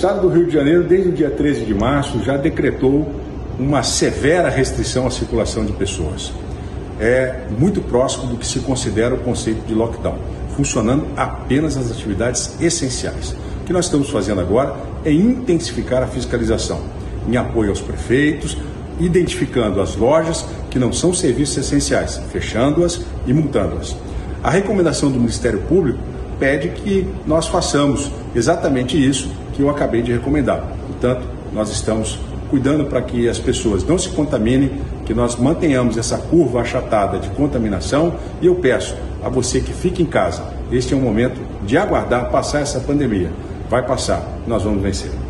O Estado do Rio de Janeiro, desde o dia 13 de março, já decretou uma severa restrição à circulação de pessoas. É muito próximo do que se considera o conceito de lockdown, funcionando apenas as atividades essenciais. O que nós estamos fazendo agora é intensificar a fiscalização, em apoio aos prefeitos, identificando as lojas que não são serviços essenciais, fechando-as e multando-as. A recomendação do Ministério Público pede que nós façamos exatamente isso que eu acabei de recomendar. Portanto, nós estamos cuidando para que as pessoas não se contaminem, que nós mantenhamos essa curva achatada de contaminação, e eu peço a você que fique em casa. Este é um momento de aguardar passar essa pandemia. Vai passar, nós vamos vencer.